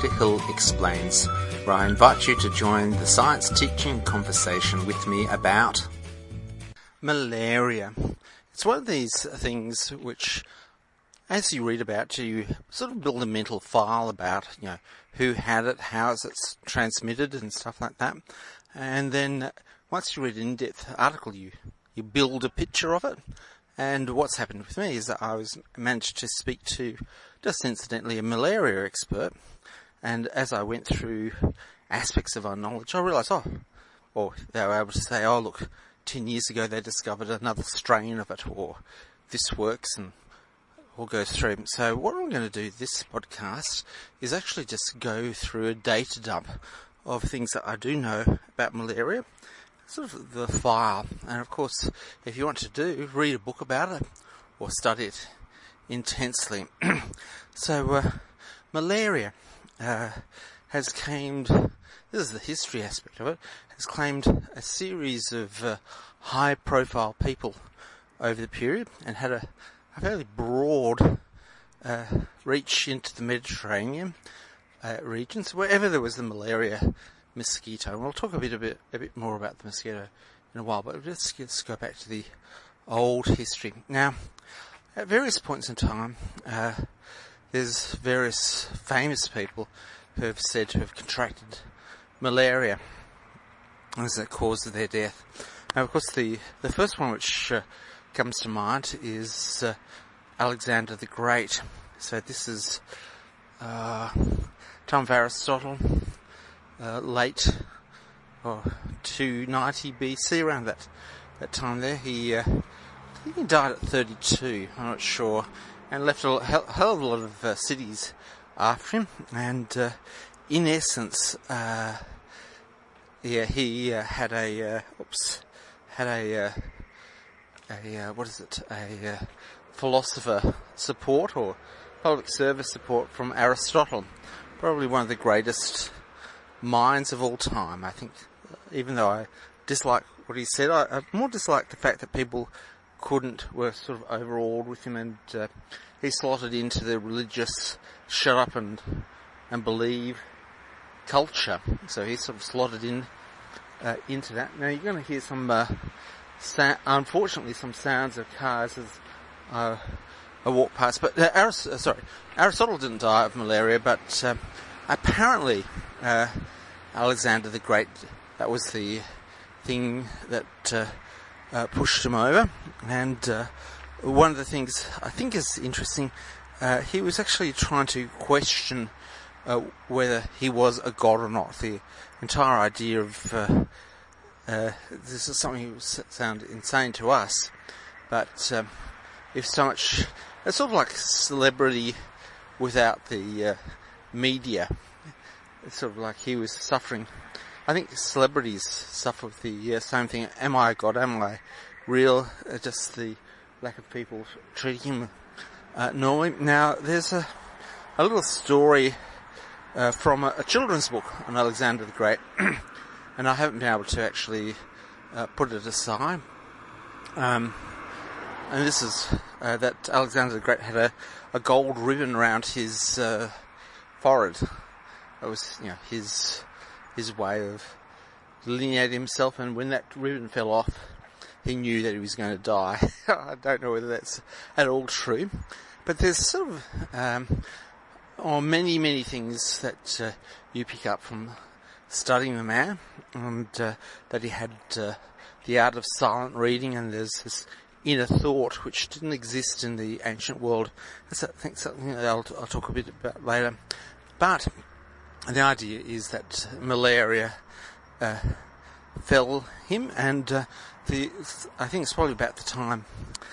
Dr. Hill Explains, where I invite you to join the science teaching conversation with me about malaria. It's one of these things which, as you read about, you sort of build a mental file about, who had it, how is it transmitted and stuff like that. And then once you read an in-depth article, you build a picture of it. And what's happened with me is that I managed to speak to, just incidentally, a malaria expert. And as I went through aspects of our knowledge, I realised, or they were able to say, look, 10 years ago they discovered another strain of it, or this works, and all goes through. So what I'm going to do this podcast is actually just go through a data dump of things that I do know about malaria, sort of the file. And of course, if you want to read a book about it or study it intensely. So malaria has claimed, this is the history aspect of it, has claimed a series of high profile people over the period and had a fairly broad reach into the Mediterranean regions, wherever there was the malaria mosquito. And we'll talk a bit more about the mosquito in a while, but let's go back to the old history. Now, at various points in time, there's various famous people who have said to have contracted malaria as the cause of their death. Now, of course, the first one which comes to mind is Alexander the Great. So this is time of Aristotle, late 290 BC, around that time there. I think he died at 32, I'm not sure, and left a hell of a lot of cities after him. And in essence, he had a philosopher support or public service support from Aristotle, probably one of the greatest minds of all time. I think, even though I dislike what he said, I more dislike the fact that people were sort of overawed with him, and he slotted into the religious shut up and believe culture. So he sort of slotted into that. Now you're going to hear some unfortunately some sounds of cars as I walk past. But Aristotle didn't die of malaria, but apparently Alexander the Great, that was the thing that pushed him over. And one of the things I think is interesting, he was actually trying to question whether he was a god or not. The entire idea of this is something that would sound insane to us, but if so much, it's sort of like celebrity without the media. It's sort of like he was suffering. I think celebrities suffer with the same thing. Am I a god? Am I real? Just the lack of people treating him normally. Now, there's a little story from a children's book on Alexander the Great, and I haven't been able to actually put it aside. And this is that Alexander the Great had a gold ribbon around his forehead. That was, his way of delineating himself, and when that ribbon fell off, he knew that he was going to die. I don't know whether that's at all true, but there's sort of many things that you pick up from studying the man, and that he had the art of silent reading, and there's this inner thought which didn't exist in the ancient world. That's, I think, something that I'll talk a bit about later. But the idea is that malaria fell him, and I think it's probably about the time.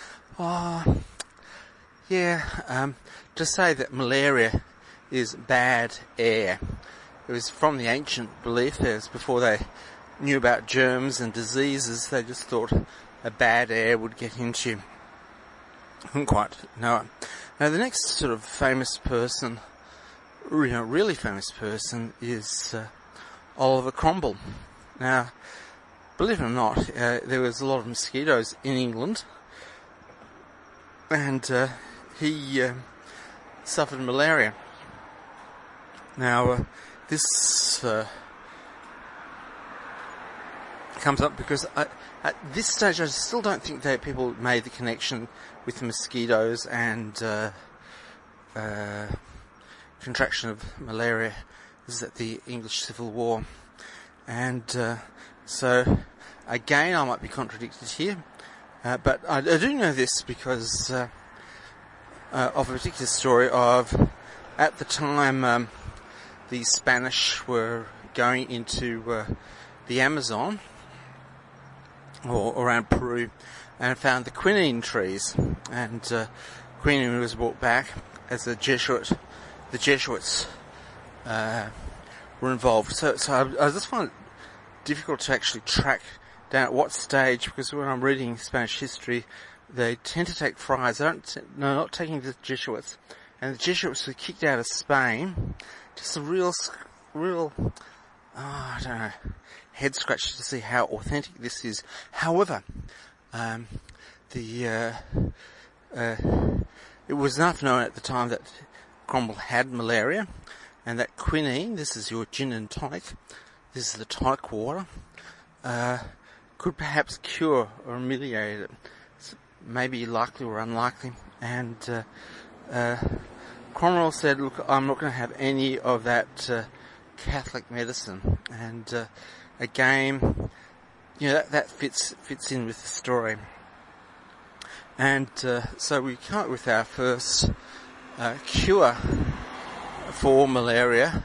To say that malaria is bad air. It was from the ancient belief. Before they knew about germs and diseases, they just thought a bad air would get into you. I couldn't quite know it. Now, the next sort of famous person, really famous person, is Oliver Cromwell. Now, believe it or not, there was a lot of mosquitoes in England, and he suffered malaria. Now, this comes up because at this stage I still don't think that people made the connection with the mosquitoes and contraction of malaria. This is at the English Civil War. And so, again, I might be contradicted here. But I do know this because of a particular story of, at the time, the Spanish were going into the Amazon, or around Peru, and found the quinine trees. And quinine was brought back as the Jesuits were involved. So I just find it difficult to actually track down at what stage, because when I'm reading Spanish history, they tend to take friars. They're not taking the Jesuits. And the Jesuits were kicked out of Spain. Just a real, I don't know, head scratcher to see how authentic this is. However, it was enough known at the time that Cromwell had malaria, and that quinine, this is your gin and tonic, this is the tonic water, could perhaps cure or ameliorate it. It's maybe likely or unlikely. And Cromwell said, look, I'm not going to have any of that Catholic medicine. And again, that fits in with the story. And so we come up with our first cure for malaria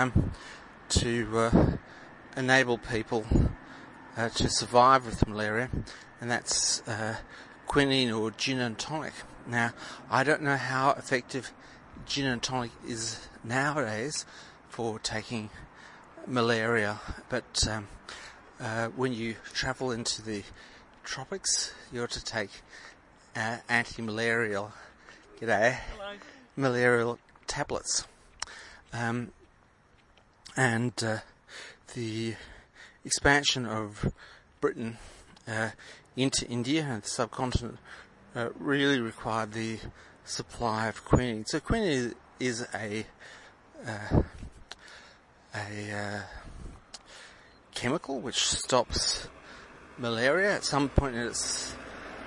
to enable people to survive with malaria, and that's quinine or gin and tonic. Now, I don't know how effective gin and tonic is nowadays for taking malaria, but when you travel into the tropics, you're to take anti-malarial, malarial tablets. And the expansion of Britain into India and the subcontinent really required the supply of quinine. So quinine is a chemical which stops malaria at some point in its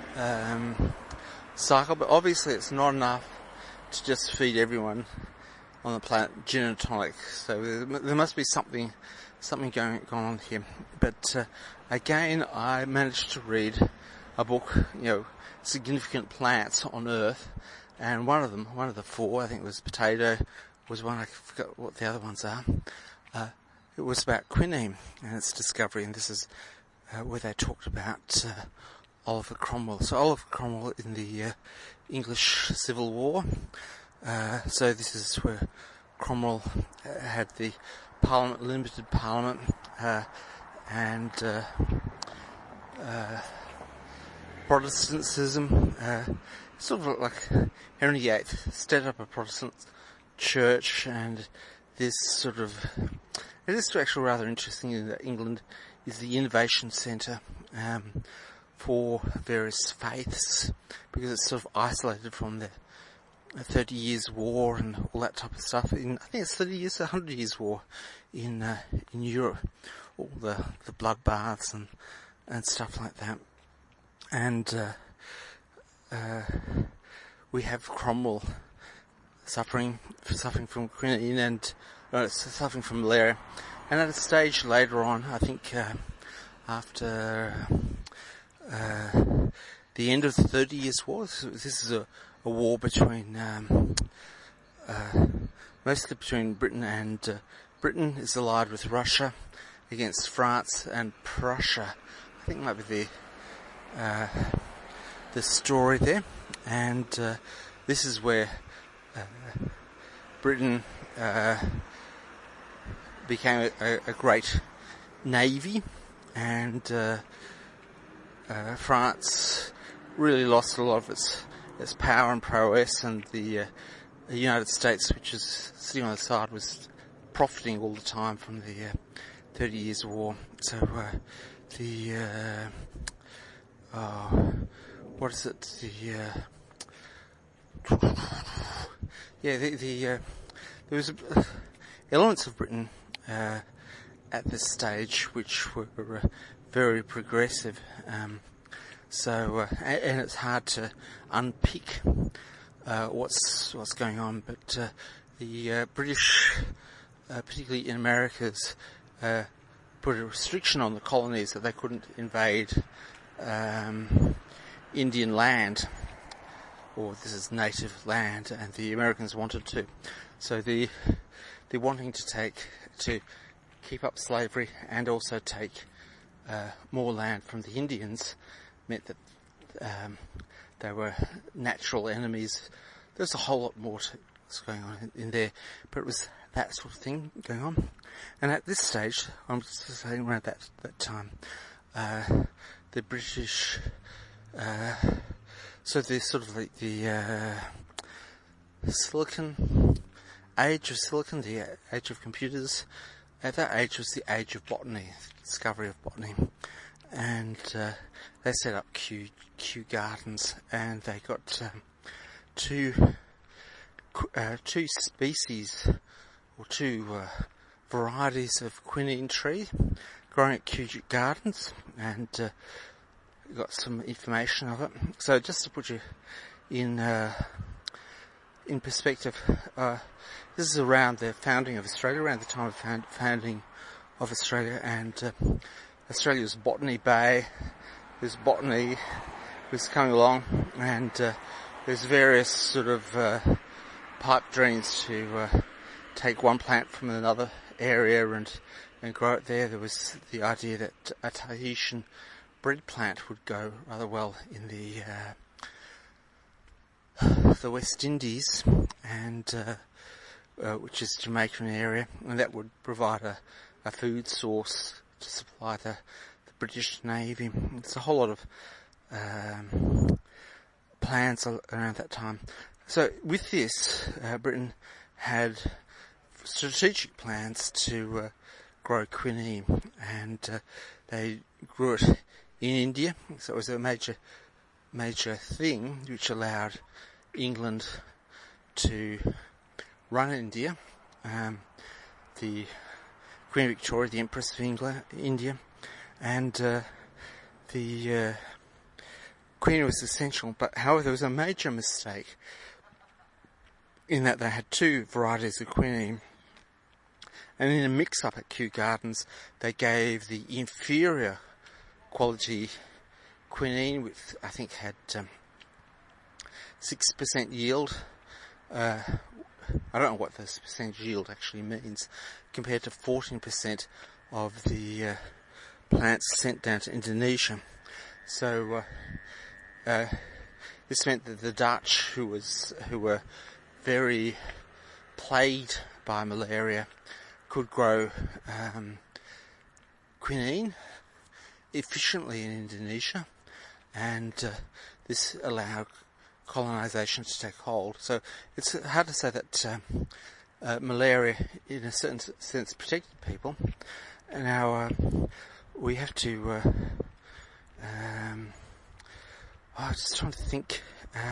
cycle, but obviously it's not enough to just feed everyone on the planet gin and tonic. So there must be something going on here. But again, I managed to read a book, significant plants on Earth, and one of the four, I think it was potato, was one. I forgot what the other ones are. It was about quinine and its discovery, and this is where they talked about Oliver Cromwell. So Oliver Cromwell in the English Civil War. So this is where Cromwell had the Parliament, limited Parliament, and Protestantism, sort of like Henry VIII set up a Protestant church, and this sort of, it is actually rather interesting in that England is the innovation centre for various faiths, because it's sort of isolated from the 30 Years' War and all that type of stuff. I think it's 30 years, 100 Years' War in Europe, all the bloodbaths and stuff like that. And we have Cromwell suffering from quinine and suffering from malaria. And at a stage later on, I think after the end of the 30 Years' War, this is a war between mostly between Britain and Britain is allied with Russia against France and Prussia. I think might be the story there, and this is where Britain became a great navy, and France really lost a lot of its power and prowess, and the United States, which is sitting on the side, was profiting all the time from the 30 Years' War. So what is it? There was elements of Britain at this stage which were very progressive. And it's hard to unpick what's going on, but the British, particularly in Americas, put a restriction on the colonies that they couldn't invade Indian land, or this is native land, and the Americans wanted to. So they're wanting to keep up slavery and also take more land from the Indians meant that they were natural enemies. There's a whole lot more that's going on in there, but it was that sort of thing going on. And at this stage, I'm just saying around that time, the British, so there's sort of like the age of silicon, the age of computers. At that age was the age of botany, the discovery of botany. And they set up Kew Gardens, and they got two species, or two varieties of quinine tree growing at Kew Gardens, and got some information of it. So just to put you in perspective, this is around the founding of Australia, around the time of founding of Australia, and Australia was Botany Bay. There's botany was coming along, and there's various sort of pipe dreams to take one plant from another area and grow it there. There was the idea that a Tahitian bread plant would go rather well in the West Indies, and which is Jamaican area, and that would provide a food source to supply the British Navy. It's a whole lot of plans around that time. So with this, Britain had strategic plans to grow quinine, and they grew it in India. So it was a major thing which allowed England to run India. The Queen Victoria, the Empress of India, and the queen was essential. But however, there was a major mistake in that they had two varieties of quinine, and in a mix-up at Kew Gardens, they gave the inferior quality quinine, which I think had 6% yield. I don't know what this percentage yield actually means, compared to 14% of the plants sent down to Indonesia. So this meant that the Dutch, who were very plagued by malaria, could grow quinine efficiently in Indonesia, and this allowed colonization to take hold. So it's hard to say that malaria, in a certain sense, protected people. And now we have to. I was just trying to think.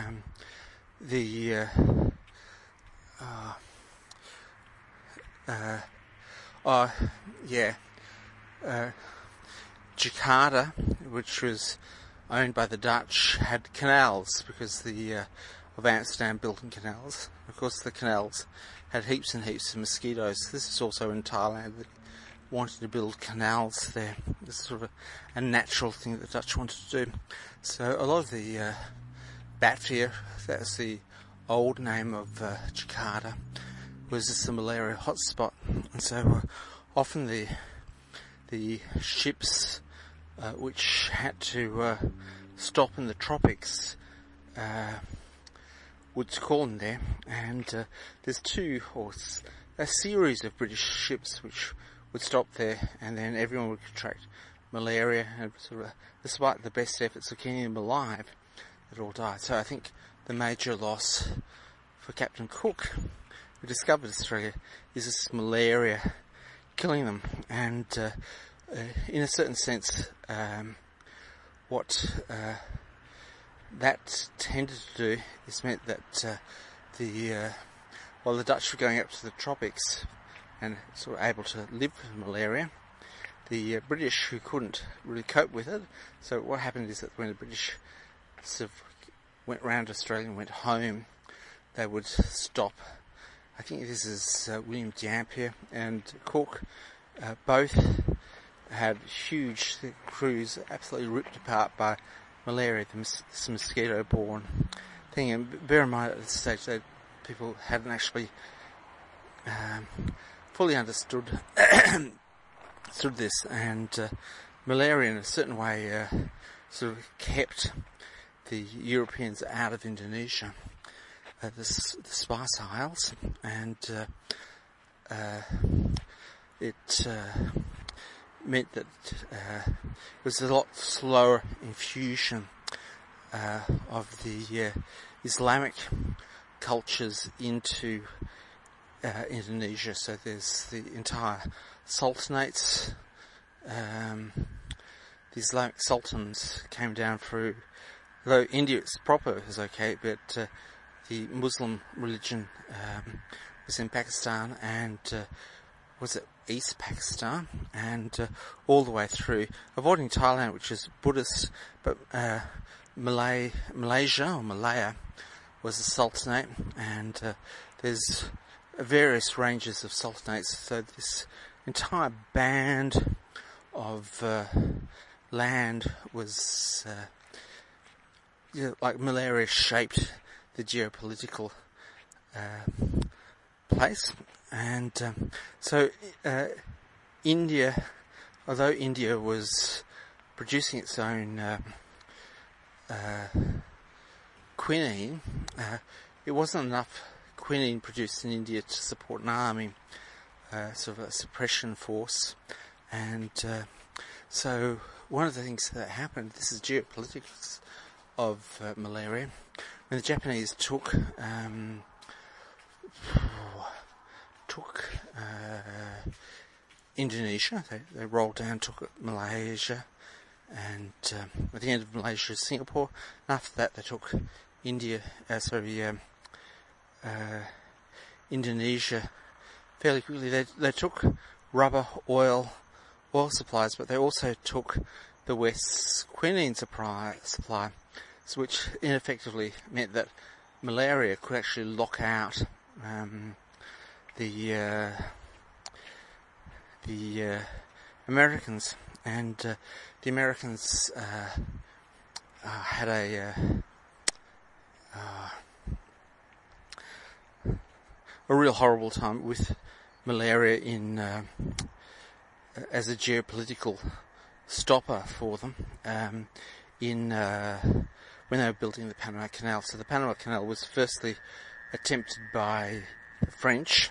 Jakarta, which was owned by the Dutch, had canals because of Amsterdam building canals. Of course, the canals had heaps and heaps of mosquitoes. This is also in Thailand. They wanted to build canals there. This is sort of a natural thing that the Dutch wanted to do. So a lot of the Batavia, that's the old name of Jakarta, was just a malaria hotspot. And so often the ships which had to stop in the tropics would call in there, and there's a series of British ships which would stop there, and then everyone would contract malaria, and sort of, despite the best efforts of keeping them alive, it all died. So I think the major loss for Captain Cook, who discovered Australia, is this malaria killing them, and in a certain sense, what that tended to do is meant that while the Dutch were going up to the tropics, and sort of able to live with malaria. The British, who couldn't really cope with it, so what happened is that when the British sort of went round Australia and went home, they would stop. I think this is William Dampier and Cook, both had huge crews absolutely ripped apart by malaria, this mosquito-borne thing. And bear in mind at this stage that people hadn't actually fully understood this, and malaria in a certain way sort of kept the Europeans out of Indonesia, the Spice Isles, and it meant that it was a lot slower infusion of the Islamic cultures into Indonesia. So there's the entire sultanates. The Islamic sultans came down through, though India proper is okay, but the Muslim religion was in Pakistan, and was it East Pakistan, and all the way through, avoiding Thailand, which is Buddhist, but Malaysia or Malaya was a sultanate, and there's various ranges of sultanates. So this entire band of land was like malaria shaped the geopolitical place. And so India, although India was producing its own quinine, it wasn't enough quinine produced in India to support an army, sort of a suppression force. And so one of the things that happened, this is geopolitics of malaria, when the Japanese took Indonesia, they rolled down, took Malaysia, and at the end of Malaysia, Singapore. And after that, they took Indonesia fairly quickly. They took rubber, oil supplies, but they also took the West's quinine supply, which ineffectively meant that malaria could actually lock out the Americans, and the Americans had a real horrible time with malaria as a geopolitical stopper for them when they were building the Panama Canal. So the Panama Canal was firstly attempted by the French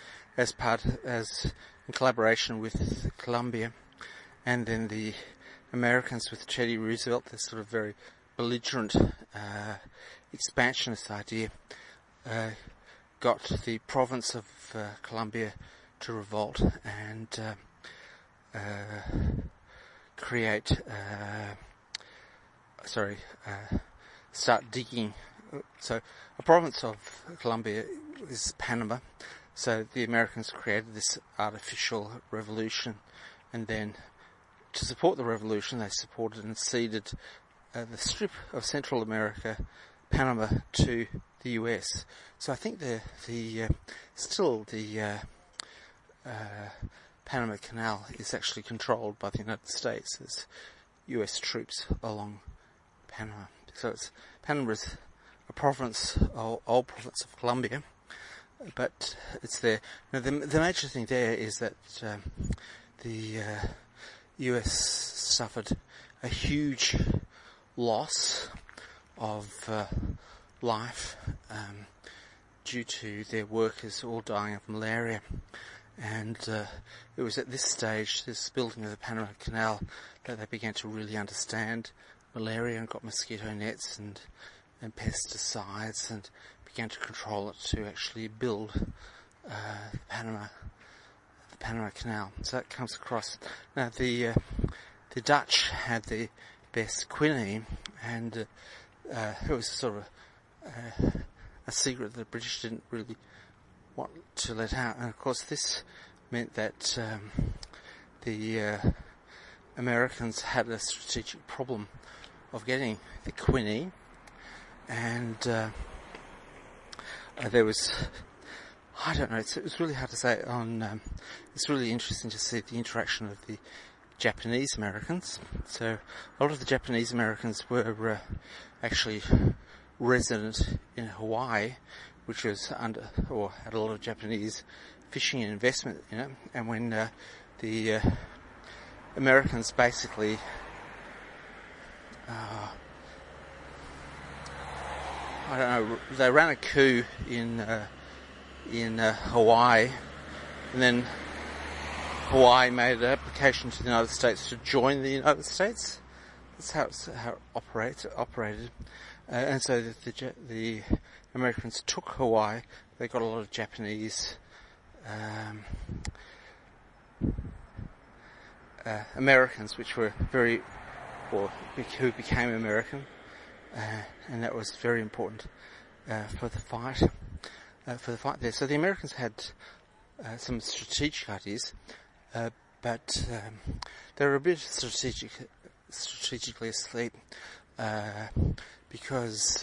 in collaboration with Colombia, and then the Americans with Teddy Roosevelt, this sort of very belligerent expansionist idea, got the province of Colombia to revolt and start digging. So a province of Colombia is Panama. So the Americans created this artificial revolution, and then to support the revolution, they supported and ceded the strip of Central America, Panama, to the US. So I think the Panama Canal is actually controlled by the United States. There's US troops along Panama. So Panama is a province, old province of Colombia, but it's there. Now the major thing there is that the US suffered a huge loss of life due to their workers all dying of malaria. And it was at this stage, this building of the Panama Canal, that they began to really understand malaria and got mosquito nets and pesticides and began to control it to actually build the Panama Canal. So that comes across. Now the Dutch had the best quinine, and it was sort of a secret that the British didn't really want to let out. And of course this meant that the Americans had a strategic problem of getting the quinine, and there was, I don't know, it's really hard to say. It's really interesting to see the interaction of the Japanese Americans. So a lot of the Japanese Americans were actually resident in Hawaii, which was had a lot of Japanese fishing and investment in it. And when the Americans basically I don't know, they ran a coup in Hawaii, and then Hawaii made an application to the United States to join the United States. That's how it operated. And so the Americans took Hawaii. They got a lot of Japanese Americans, which were who became American, and that was very important for the fight there. So the Americans had some strategic ideas, but they were a bit strategically asleep because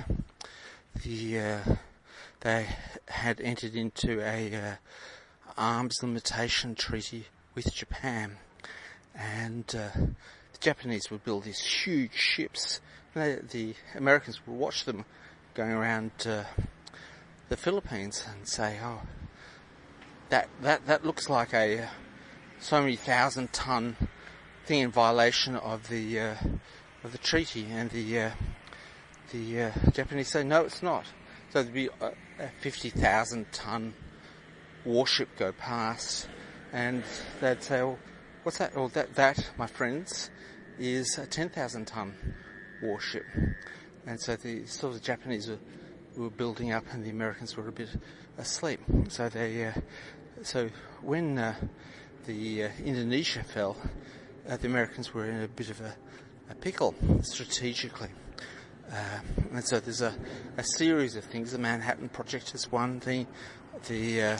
they had entered into a arms limitation treaty with Japan, and the Japanese would build these huge ships. The Americans would watch them going around the Philippines and say, "Oh, that looks like a so many 1,000-ton thing in violation of the treaty," and the Japanese say, "No, it's not." So there'd be a 50,000-ton warship go past, and they'd say, "Well, what's that?" "Well, that, my friends, is a 10,000-ton warship." And so the Japanese were building up, and the Americans were a bit asleep. So so when the Indonesia fell, the Americans were in a bit of a pickle strategically. And so there's a series of things. The Manhattan Project is one thing. The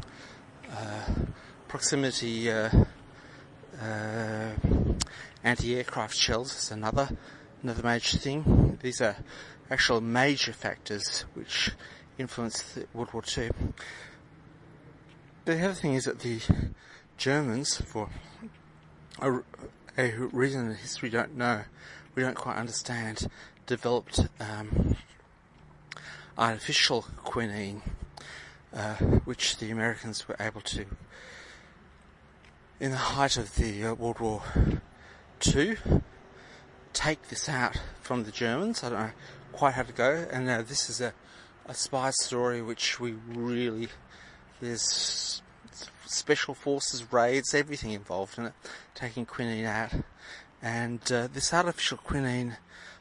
proximity anti-aircraft shells is another major thing. These are actual major factors which influenced World War II. The other thing is that the Germans, for a reason that history we don't quite understand, developed artificial quinine, which the Americans were able to, in the height of the World War II, take this out from the Germans. I don't know quite how to go, and this is a spy story which there's special forces, raids, everything involved in it, taking quinine out. And this artificial quinine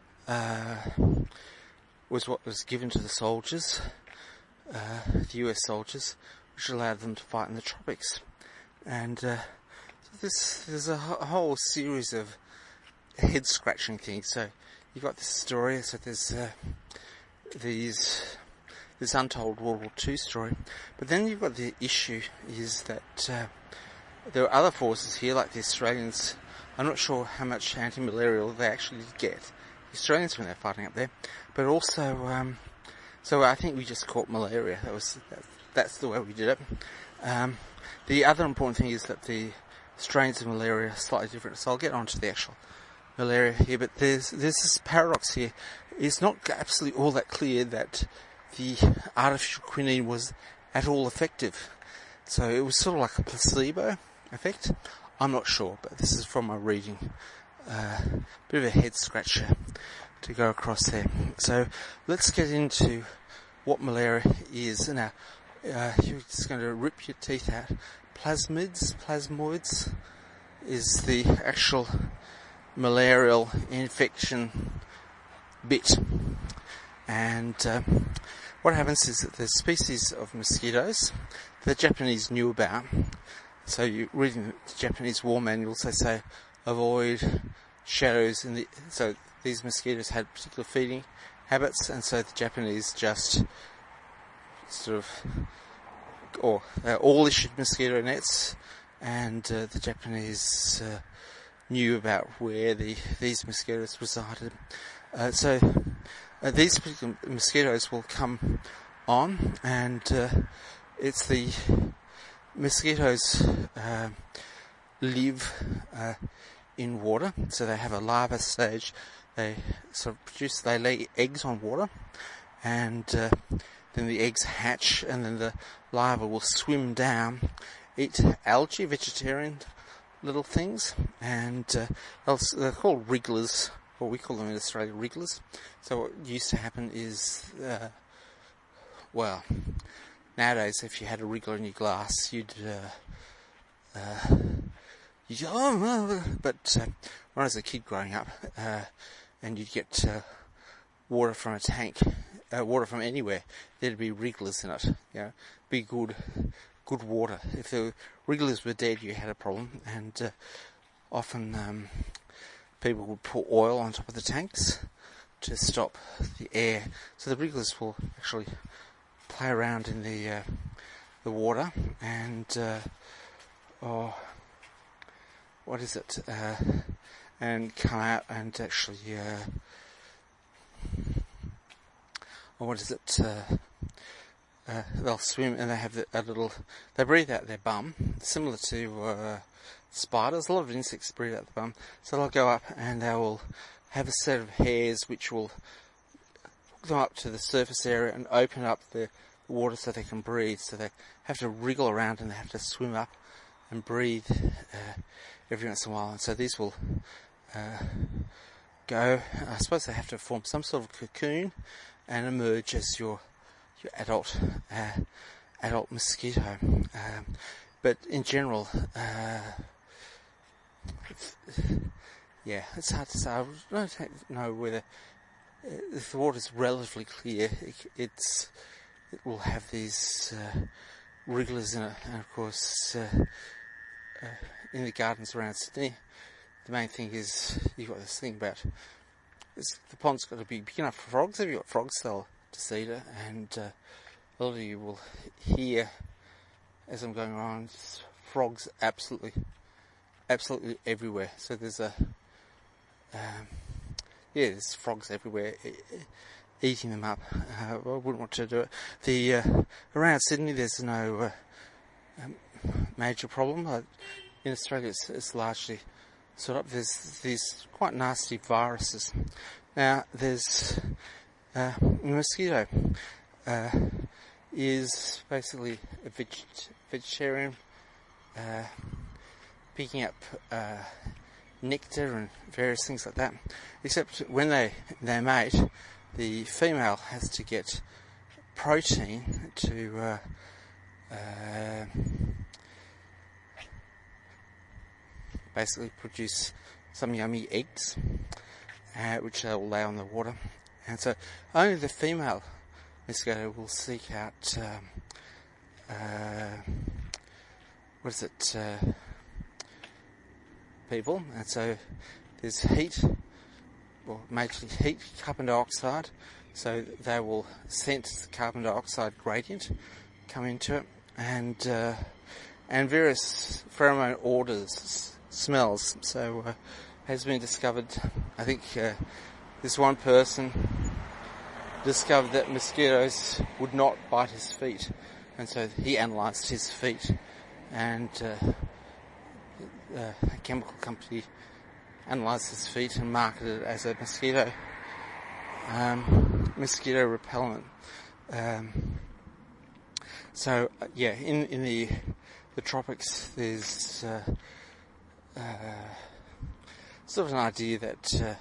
was what was given to the soldiers, the US soldiers, which allowed them to fight in the tropics. And there's a whole series of head-scratching things. So you've got this story, so there's this untold World War II story. But then you've got the issue is that there are other forces here, like the Australians. I'm not sure how much anti-malarial they actually did get, the Australians, when they're fighting up there. But also, so I think we just caught malaria. That's the way we did it. The other important thing is that the strains of malaria are slightly different. So I'll get on to the actual malaria here. But there's this paradox here. It's not absolutely all that clear that the artificial quinine was at all effective. So it was sort of like a placebo effect. I'm not sure, but this is from my reading. Bit of a head scratcher to go across there. So let's get into what malaria is. Now, you're just going to rip your teeth out. Plasmoids is the actual malarial infection bit. And what happens is that there's species of mosquitoes the Japanese knew about. So you reading the Japanese war manuals, they say avoid shadows so these mosquitoes had particular feeding habits, and so the Japanese just sort of all issued mosquito nets, and the Japanese knew about where these mosquitoes resided. So these particular mosquitoes will come on, and it's the mosquitoes live in water, so they have a larva stage. They they lay eggs on water, and then the eggs hatch, and then the larva will swim down, eat algae, vegetarian little things, and they're called wrigglers, or we call them in Australia wrigglers. So what used to happen is, nowadays if you had a wriggler in your glass, but when I was a kid growing up, and you'd get water from a tank, water from anywhere, there'd be wrigglers in it. Be good water. If the wrigglers were dead, you had a problem, and often people would pour oil on top of the tanks to stop the air. So the wrigglers will actually play around in the water, and and come out and actually they'll swim, and they have they breathe out their bum, similar to spiders. A lot of insects breathe out the bum, so they'll go up and they will have a set of hairs which will hook them up to the surface area and open up the water so they can breathe. So they have to wriggle around and they have to swim up and breathe every once in a while. And so these will go, I suppose they have to form some sort of cocoon and emerge as your adult mosquito. But in general, it's hard to say. I don't know whether, if the water's relatively clear, it will have these wrigglers in it. And of course, in the gardens around Sydney, the main thing is you've got this thing about the pond's got to be big enough for frogs. If you've got frogs, they'll deceive it, and a lot of you will hear as I'm going around frogs absolutely everywhere. So there's there's frogs everywhere eating them up. I wouldn't want to do it. Around Sydney there's no major problem. In Australia it's largely sort of, there's these quite nasty viruses. Now there's mosquito is basically a vegetarian, picking up nectar and various things like that, except when they mate, the female has to get protein to basically produce some yummy eggs, which they will lay on the water. And so only the female mosquito will seek out people. And so there's heat, or majorly heat, carbon dioxide, so they will sense the carbon dioxide gradient come into it, and various pheromone orders, smells. So has been discovered, I think this one person discovered that mosquitoes would not bite his feet, and so he analysed his feet, and a chemical company analysed his feet and marketed it as a mosquito repellent. In the tropics there's sort of an idea that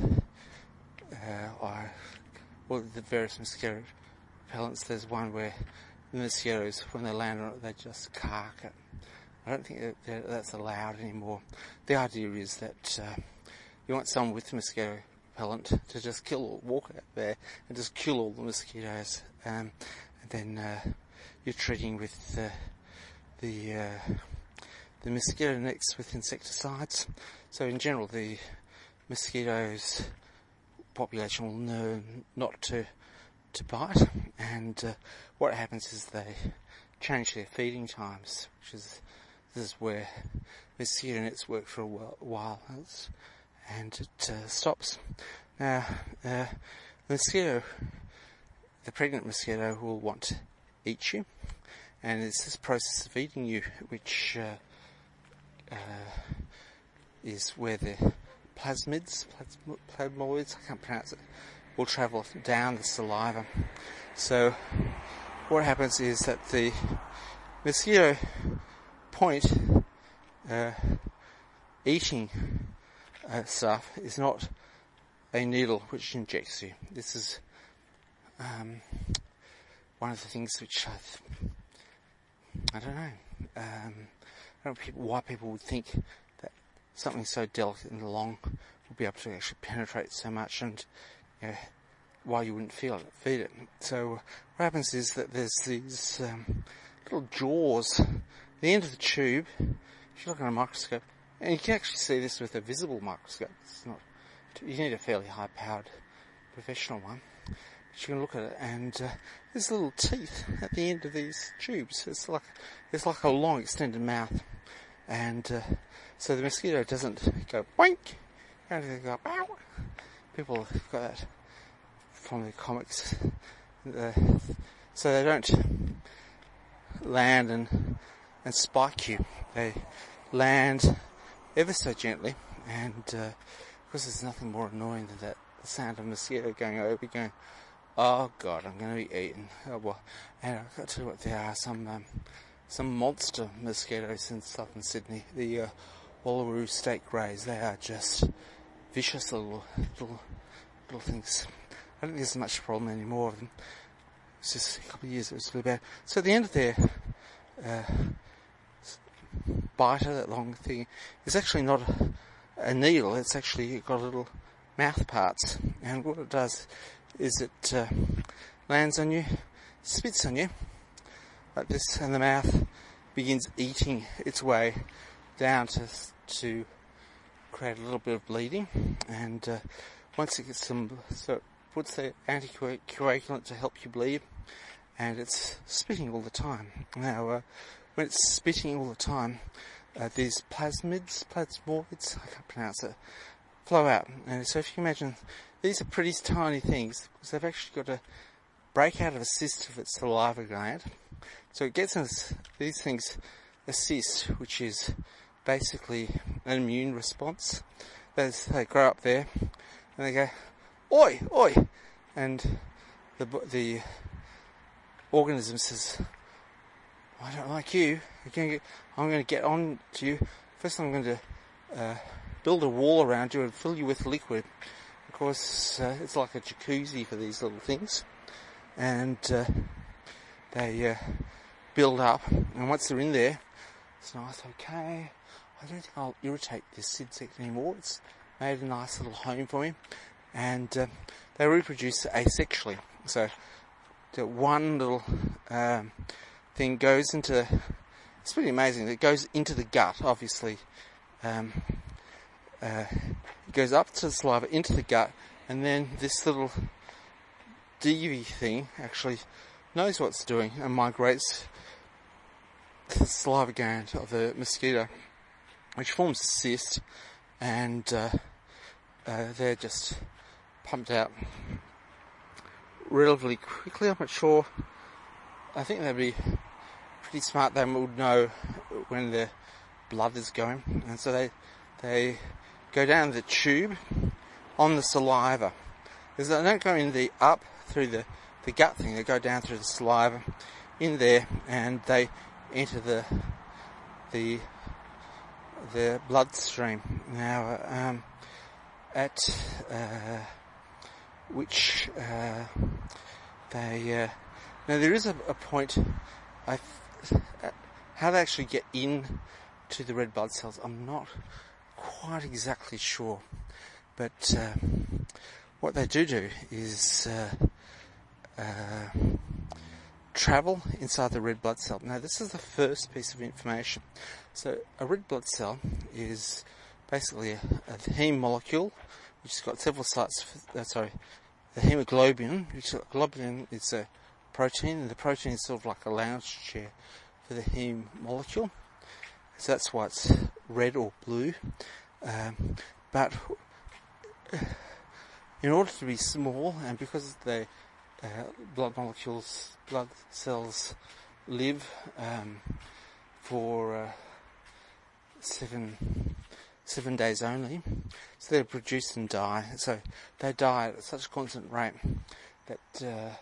the various mosquito repellents, there's one where the mosquitoes, when they land on it, they just cark it. I don't think that's allowed anymore. The idea is that you want someone with mosquito repellent to just walk out there and just kill all the mosquitoes, and then you're treating with the mosquito nets with insecticides. So in general, the mosquitoes population will learn not to bite, and what happens is they change their feeding times, this is where mosquito nets work for a while, and it stops. Now, the pregnant mosquito will want to eat you, and it's this process of eating you which is where the plasmoids, I can't pronounce it, will travel down the saliva. So what happens is that the mosquito point eating stuff is not a needle which injects you. This is one of the things which I don't know. I don't know why people would think that something so delicate and long would be able to actually penetrate so much, and why you wouldn't feed it. So what happens is that there's these little jaws at the end of the tube. If you look at a microscope, and you can actually see this with a visible microscope. You need a fairly high-powered professional one. But you can look at it, and there's little teeth at the end of these tubes. It's like a long extended mouth, and so the mosquito doesn't go boink, and they go bow. People have got that from the comics, so they don't land and spike you. They land ever so gently, and because there's nothing more annoying than that, the sound of a mosquito going over, going, oh God, I'm going to be eaten. Oh, well, and I've got to tell you what, there are some monster mosquitoes in southern Sydney, the Wallaroo State Greys. They are just vicious little things. I don't think there's much problem anymore of them. It's just a couple of years it was really bad. So at the end of their biter, that long thing, is actually not a needle. It's actually got little mouth parts, and what it does is it lands on you, spits on you like this, and the mouth begins eating its way down to create a little bit of bleeding, and once it gets so it puts the anticoagulant to help you bleed, and it's spitting all the time. Now, when it's spitting all the time, these plasmoids, I can't pronounce it, flow out. And so if you can imagine, these are pretty tiny things, because they've actually got to break out of a cyst of its saliva gland. So it gets in these things, a cyst, which is basically an immune response. They grow up there, and they go, oi, oi, and the organism says, I don't like you. I'm going to get on to you. First I'm going to build a wall around you and fill you with liquid. Of course, it's like a jacuzzi for these little things. And they build up. And once they're in there, it's nice, okay, I don't think I'll irritate this insect anymore. It's made a nice little home for me. And they reproduce asexually. So the one little thing goes into, it's pretty amazing, it goes into the gut, obviously. It goes up to the saliva, into the gut, and then this little deviant thing actually knows what it's doing and migrates to the saliva gland of the mosquito, which forms a cyst, and they're just pumped out relatively quickly. I'm not sure. I think they'd be pretty smart. They would know when their blood is going, and so they go down the tube on the saliva. Because they don't go in the up through the gut thing. They go down through the saliva in there, and they enter the bloodstream. Now, at which they now there is a point. How they actually get in to the red blood cells, I'm not quite exactly sure, but what they do is travel inside the red blood cell. Now, this is the first piece of information. So a red blood cell is basically a heme molecule which has got several sites. The hemoglobin, globulin is a protein, and the protein is sort of like a lounge chair for the heme molecule. So that's why it's red or blue. But in order to be small, and because the blood cells live for 7 days only, so they produce and die. So they die at such a constant rate that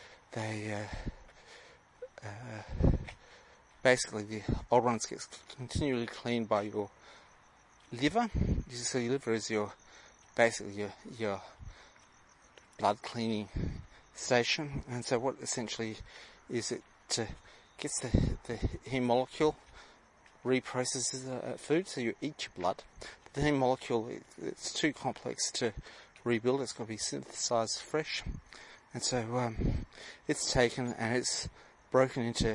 basically the old ones get continually cleaned by your liver. So your liver is basically your blood cleaning station. And so what essentially is it gets the heme molecule, reprocesses food, so you eat your blood. But the heme molecule, it's too complex to rebuild. It's got to be synthesized fresh. And so it's taken and it's broken into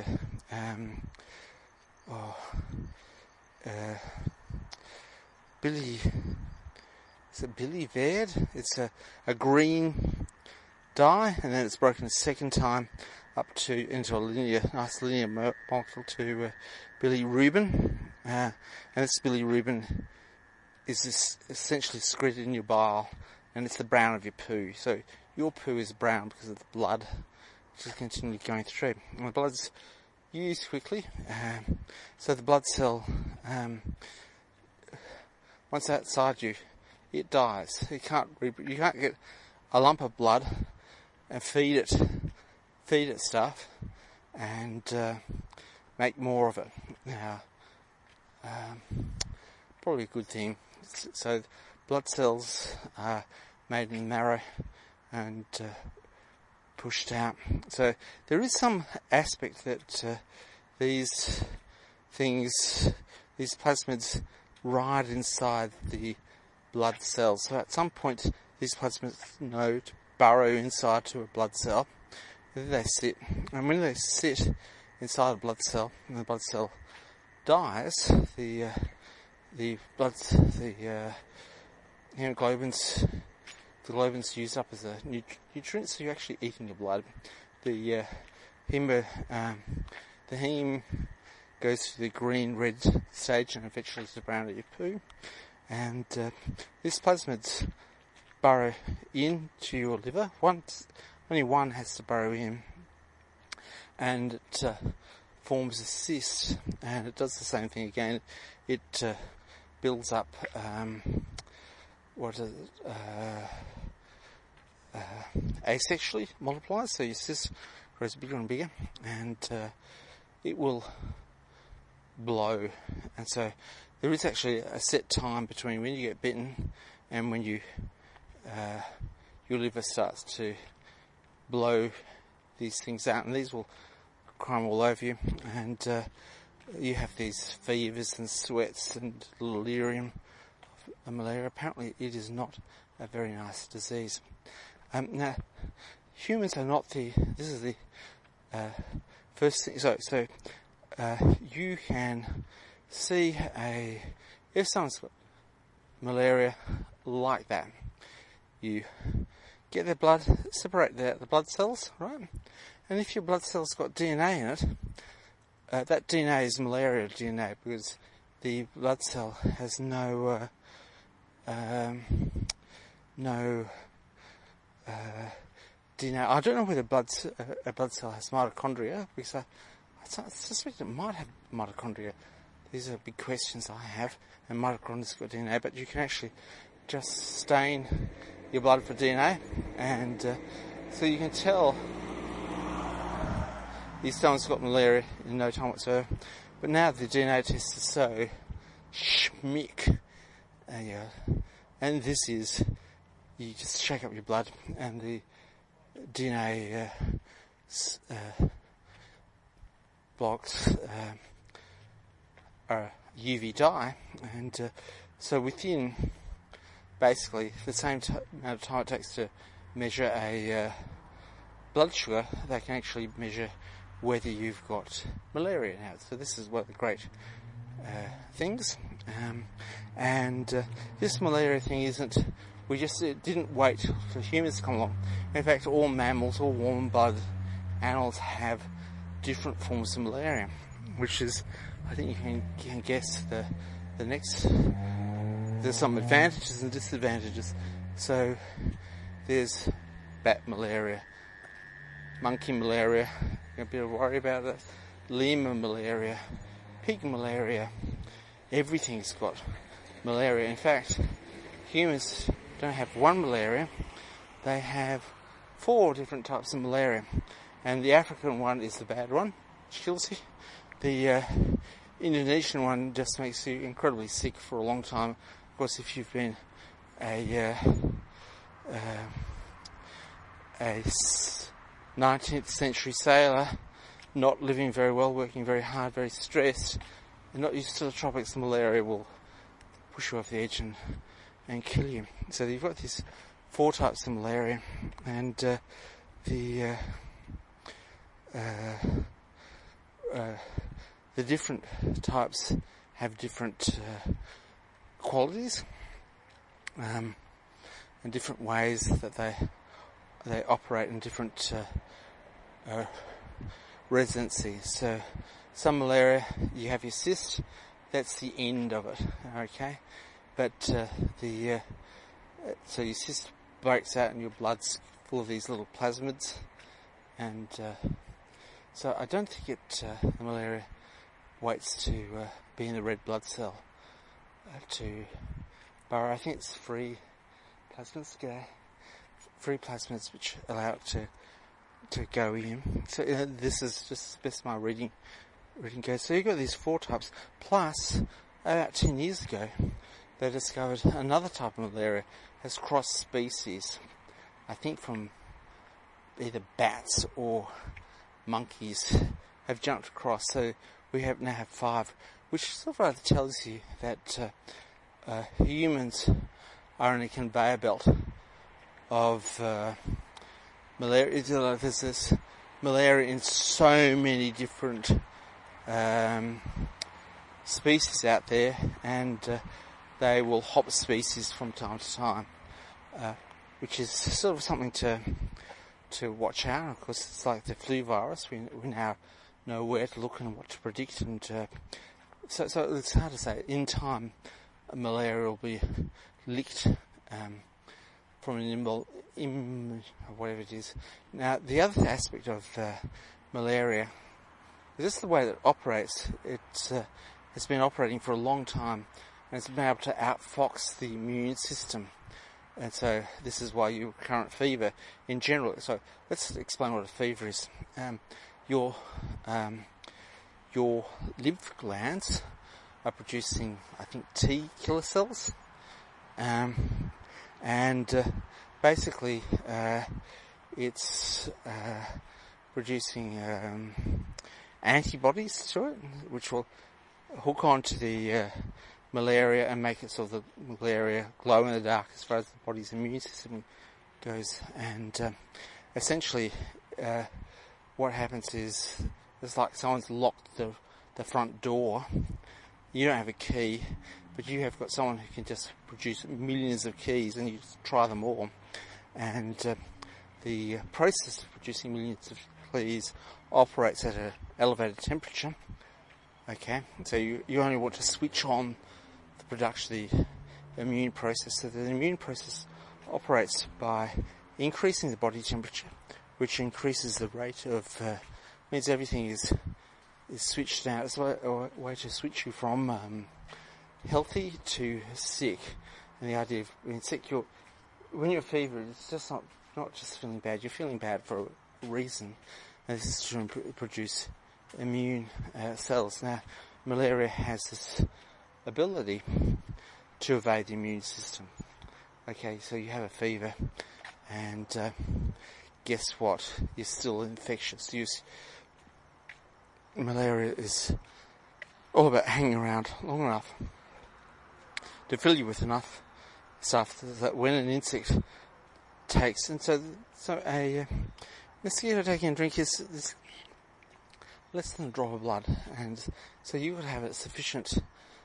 biliverd. It's a green dye, and then it's broken a second time up into a nice linear molecule to bilirubin, and this bilirubin is essentially secreted in your bile, and it's the brown of your poo. So your poo is brown because of the blood, which is continually going through. And the blood's used quickly, so the blood cell, once outside you, it dies. You can't get a lump of blood and feed it stuff and make more of it. Now, probably a good thing. So blood cells are made in the marrow and pushed out. So there is some aspect that these plasmids ride inside the blood cells. So at some point these plasmids know to burrow inside to a blood cell. There they sit, and when they sit inside a blood cell and the blood cell dies, the globin's used up as a nutrient, so you're actually eating your blood. The heme goes to the green-red stage and eventually to the brown of your poo. And these plasmids burrow into your liver. Only one has to burrow in, and it forms a cyst, and it does the same thing again. It builds up asexually multiplies, so your cyst grows bigger and bigger, and it will blow. And so there is actually a set time between when you get bitten and when your liver starts to blow these things out, and these will crumb all over you, and you have these fevers and sweats and delirium of malaria. Apparently it is not a very nice disease. Now, humans are not this is the first thing. So you can see if someone's got malaria like that, you get their blood, separate the blood cells, right? And if your blood cell's got DNA in it, that DNA is malaria DNA, because the blood cell has no DNA. I don't know whether a blood cell has mitochondria, because I suspect it might have mitochondria. These are big questions I have, and mitochondria's got DNA, but you can actually just stain your blood for DNA, and so you can tell if someone's got malaria in no time whatsoever. But now the DNA test is so schmick, and this is, you just shake up your blood and the DNA blocks are UV dye, and so within basically the same amount of time it takes to measure a blood sugar, they can actually measure whether you've got malaria now. So this is one of the great things, and this malaria thing isn't, it didn't wait for humans to come along. In fact, all mammals, all warm-blooded animals have different forms of malaria, which is, I think you can guess the next. There's some advantages and disadvantages. So there's bat malaria, monkey malaria, you're a bit of worry about that, lemur malaria, pig malaria. Everything's got malaria. In fact, humans don't have one malaria, they have 4 different types of malaria. And the African one is the bad one, which kills you. The Indonesian one just makes you incredibly sick for a long time. Of course, if you've been a 19th century sailor, not living very well, working very hard, very stressed, and not used to the tropics, malaria will push you off the edge and kill you. So you've got these 4 types of malaria, and the different types have different qualities and different ways that they operate in different residencies. So some malaria, you have your cyst, that's the end of it, okay? But so your cyst breaks out and your blood's full of these little plasmids, and so I don't think the malaria waits to be in the red blood cell to burrow. I think it's free plasmids, free plasmids which allow it to go in. So this is just the best my reading goes. So you've got these 4 types, plus about 10 years ago they discovered another type of malaria has crossed species, I think from either bats or monkeys have jumped across. So we now have 5, which sort of rather tells you that humans are in a conveyor belt of malaria. There's this malaria in so many different species out there, and they will hop species from time to time, which is sort of something to watch out. Of course, it's like the flu virus. We now know where to look and what to predict, and so it's hard to say. In time, malaria will be licked from an whatever it is. Now, the other aspect of malaria is just the way that it operates. It's been operating for a long time, and it's been able to outfox the immune system. And so this is why your current fever in general. So let's explain what a fever is. Your lymph glands are producing, I think, T killer cells, and basically it's producing antibodies to it, which will hook onto the malaria and make it so the malaria glow in the dark as far as the body's immune system goes. And essentially what happens is it's like someone's locked the front door. You don't have a key, but you have got someone who can just produce millions of keys, and you just try them all. And the process of producing millions of keys operates at an elevated temperature. Okay, so you only want to switch on the production of the immune process. So the immune process operates by increasing the body temperature, which increases the rate of, means everything is switched out. It's a way to switch you from healthy to sick. And the idea of being sick, when you're fevered, it's just not just feeling bad, you're feeling bad for a reason. And this is to produce immune cells. Now, malaria has this ability to evade the immune system. Okay, so you have a fever, and guess what? You're still infectious. Malaria is all about hanging around long enough to fill you with enough stuff that when an insect takes, and so a mosquito taking a drink is less than a drop of blood, and so you would have a sufficient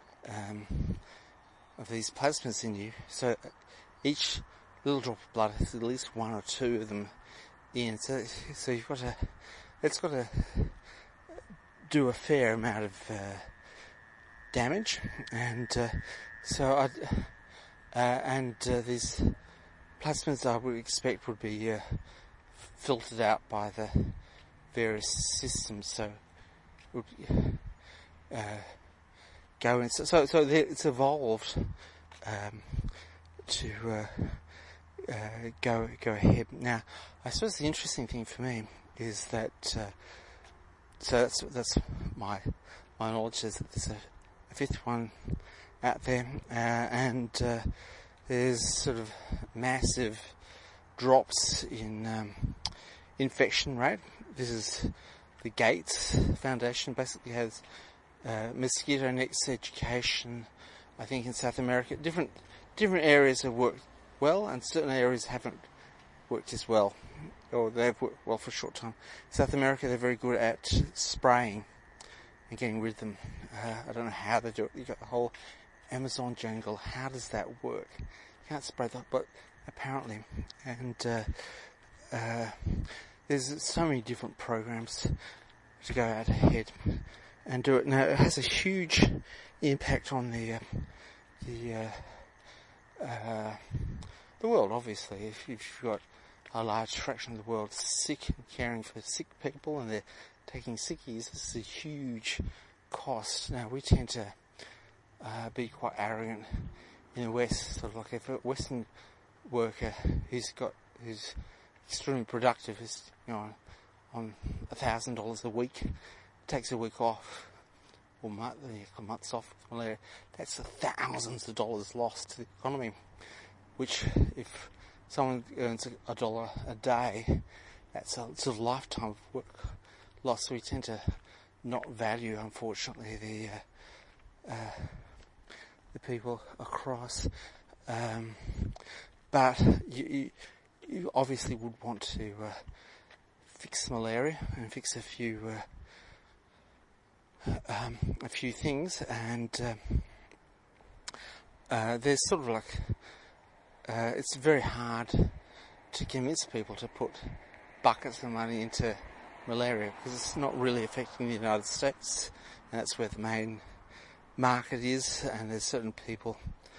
of these plasmids in you. So each little drop of blood has at least 1 or 2 of them in. So you've got it's got to do a fair amount of damage, and these plasmids I would expect would be filtered out by the various systems, so it would go in. So it's evolved to go ahead. Now, I suppose the interesting thing for me is that so that's my knowledge is that there's a fifth one out there, and there's sort of massive drops in infection rate. This is the Gates Foundation, basically has mosquito nets education, I think, in South America. Different areas have worked well, and certain areas haven't worked as well, or they've worked well for a short time. South America, they're very good at spraying and getting rid of them. I don't know how they do it. You've got the whole Amazon jungle. How does that work? You can't spray that, but apparently. And there's so many different programs to go out ahead and do it. Now, it has a huge impact on the world, obviously. If you've got a large fraction of the world sick and caring for sick people, and they're taking sickies, this is a huge cost. Now, we tend to be quite arrogant in the West. Sort of like if a Western worker who's extremely productive is, on $1,000 a week, takes a week off, or months off with malaria, that's thousands of dollars lost to the economy. Which, if someone earns $1 a day, that's a sort of lifetime of work lost. So we tend to not value, unfortunately, the people across. But you obviously would want to fix malaria and fix a few things, and there's sort of like it's very hard to convince people to put buckets of money into malaria, because it's not really affecting the United States, and that's where the main market is, and there's certain people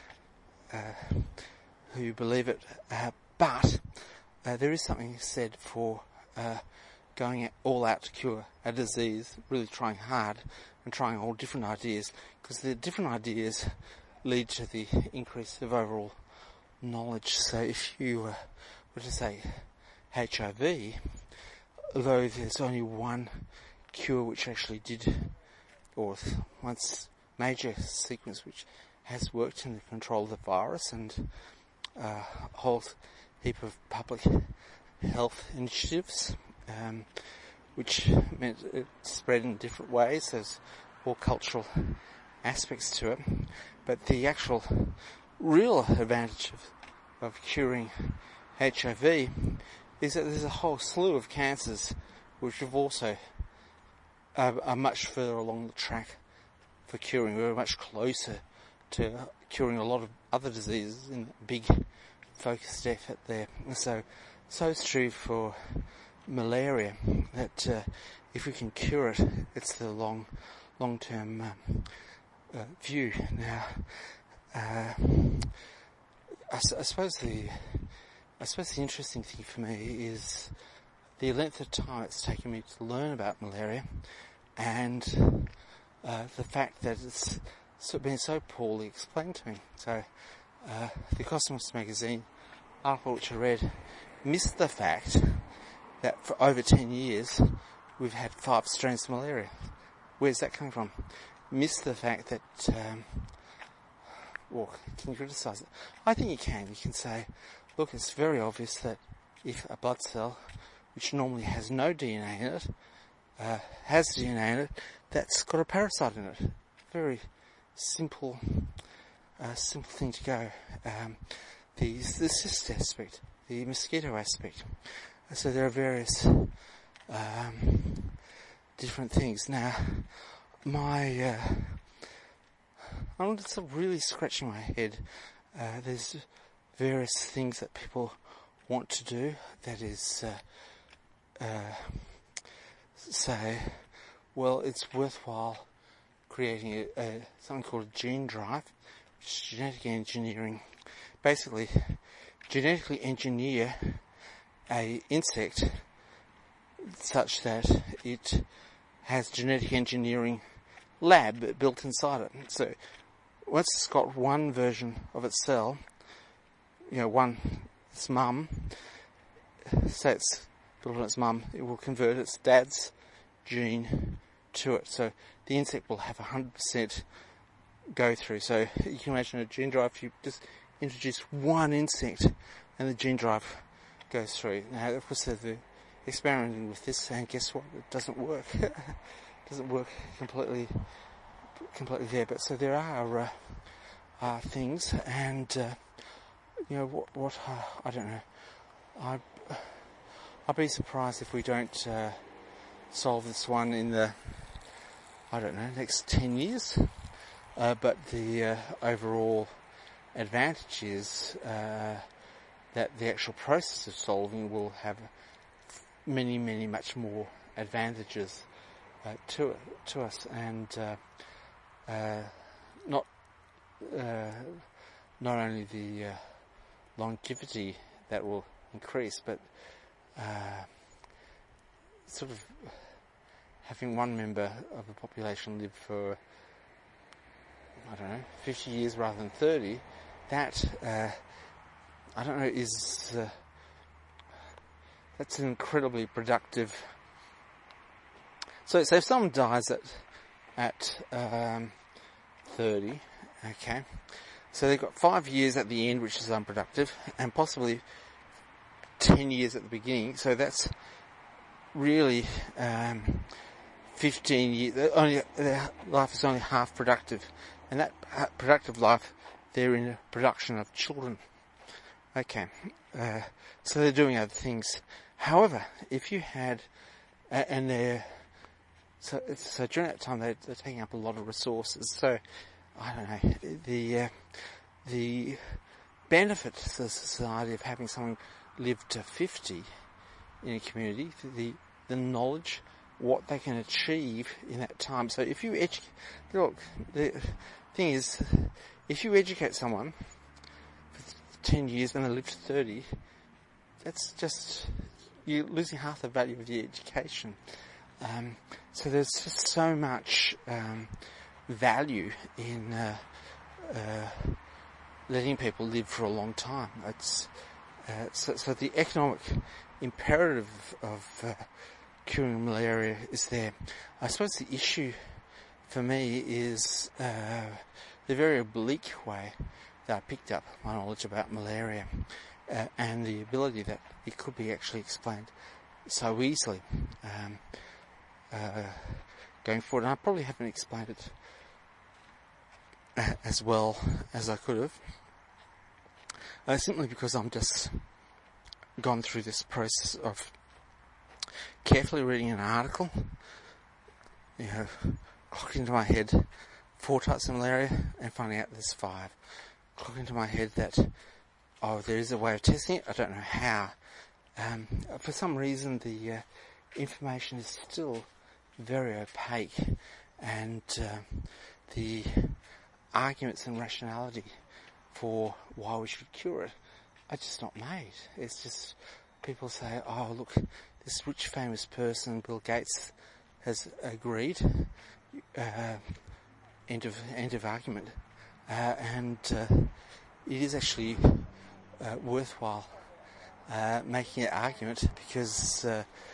who believe it, but there is something said for going all out to cure a disease, really trying hard and trying all different ideas, because the different ideas lead to the increase of overall knowledge. So if you were to say HIV, although there's only one cure which actually did, or one major sequence which has worked in the control of the virus, and a whole heap of public health initiatives, which meant it spread in different ways. There's all cultural aspects to it, but the actual real advantage of curing HIV is that there's a whole slew of cancers which have also are much further along the track for curing. We're much closer to curing a lot of other diseases in a big focused effort there. So it's true for malaria, that if we can cure it, it's the long-term view. Now, I suppose the interesting thing for me is the length of time it's taken me to learn about malaria, and the fact that it's been so poorly explained to me. So the Cosmos magazine article which I read missed the fact that for over 10 years we've had 5 strains of malaria. Where's that coming from? Missed the fact that, can you criticise it? I think you can. You can say, look, it's very obvious that if a blood cell, which normally has no DNA in it, has DNA in it, that's got a parasite in it. Very simple thing to go. The cyst aspect, the mosquito aspect. So there are various different things. Now, I'm just really scratching my head. There's various things that people want to do. That is say, well, it's worthwhile creating something called a gene drive, which is genetic engineering. Basically, genetically engineer a insect such that it has genetic engineering lab built inside it. So once it's got one version of its cell, its mum, say it's built on its mum, it will convert its dad's gene to it. So the insect will have 100% go through. So you can imagine a gene drive, if you just introduce one insect and the gene drive goes through. Now, of course, they're experimenting with this, and guess what? It doesn't work. It doesn't work completely there. But so there are things, and what I don't know. I'd be surprised if we don't solve this one in the next 10 years. But the overall advantage is that the actual process of solving will have many, many, much more advantages to us, and not only the longevity that will increase, but sort of having one member of the population live for 50 years rather than 30. That that's an incredibly productive. So if someone dies at 30, okay, so they've got 5 years at the end, which is unproductive, and possibly 10 years at the beginning. So that's really 15 years. Their life is only half productive, and that productive life, they're in a production of children. Okay, so they're doing other things. However, if you had, so during that time they're taking up a lot of resources. So I don't know, the benefit to the society of having someone live to 50 in a community, the knowledge, what they can achieve in that time. So if you look, the thing is, if you educate someone for 10 years and they live to 30, that's just, you're losing half the value of the education. So there's just so much value in letting people live for a long time. It's so the economic imperative of curing malaria is there. I suppose the issue for me is the very oblique way that I picked up my knowledge about malaria and the ability that it could be actually explained so easily going forward. And I probably haven't explained it as well as I could have, simply because I'm just gone through this process of carefully reading an article, clocking into my head 4 types of malaria and finding out there's 5. Clocking into my head that, there is a way of testing it, I don't know how. For some reason the information is still very opaque, and the arguments and rationality for why we should cure it are just not made. It's just people say, look, this rich famous person, Bill Gates, has agreed. End of argument. And it is actually worthwhile making an argument, because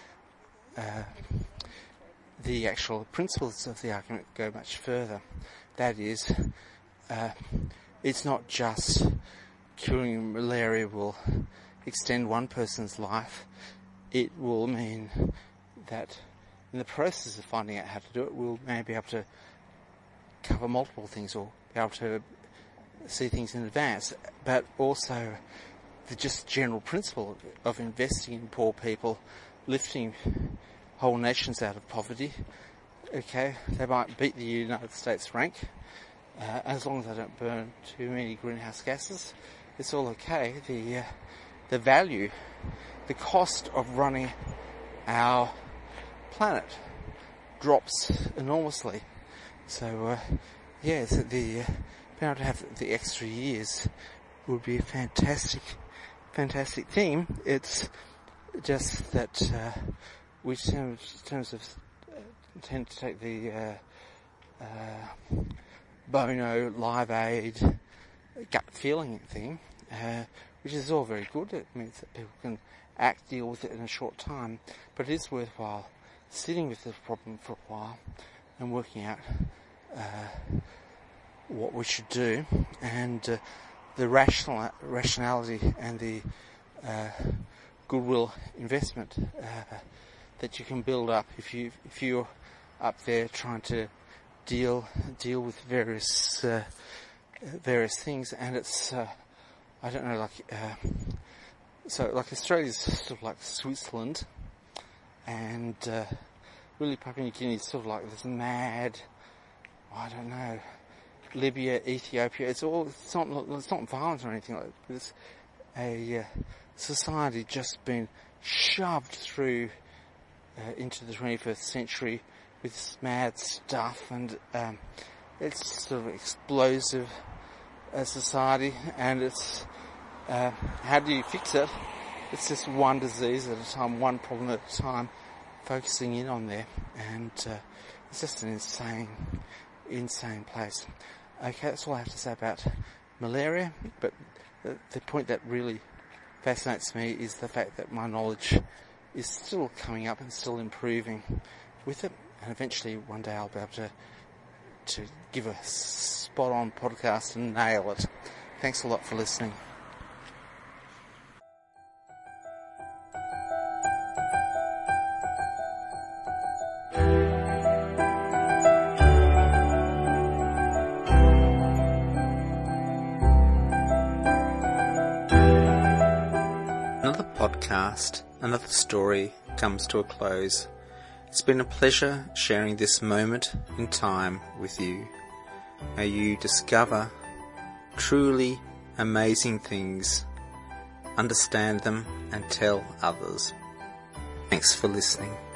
the actual principles of the argument go much further. That is, it's not just curing malaria will extend one person's life. It will mean that in the process of finding out how to do it, we'll maybe be able to cover multiple things, or be able to see things in advance. But also the just general principle of investing in poor people, lifting whole nations out of poverty. Okay, they might beat the United States rank, as long as they don't burn too many greenhouse gases, it's all okay. The value, the cost of running our planet drops enormously. So, being able to have the extra years would be a fantastic thing. It's just that we tend to take the Bono, Live Aid, gut feeling thing, which is all very good. It means that people can deal with it in a short time, but it is worthwhile sitting with the problem for a while and working out what we should do, and the rationality and the goodwill investment that you can build up if you're up there trying to deal with various things. And it's I don't know, so Australia's sort of like Switzerland, and really Papua New Guinea is sort of like this mad, I don't know, Libya, Ethiopia. It's not violent or anything like that, but it's a society just been shoved through into the 21st century with this mad stuff, and it's sort of explosive society, and it's how do you fix it? It's just one disease at a time, one problem at a time, focusing in on there, and it's just an insane place. Okay, that's all I have to say about malaria, but the point that really fascinates me is the fact that my knowledge is still coming up and still improving with it, and eventually one day I'll be able to give a spot-on podcast and nail it. Thanks a lot for listening. Podcast, another story comes to a close. It's been a pleasure sharing this moment in time with you. May you discover truly amazing things, understand them, and tell others. Thanks for listening.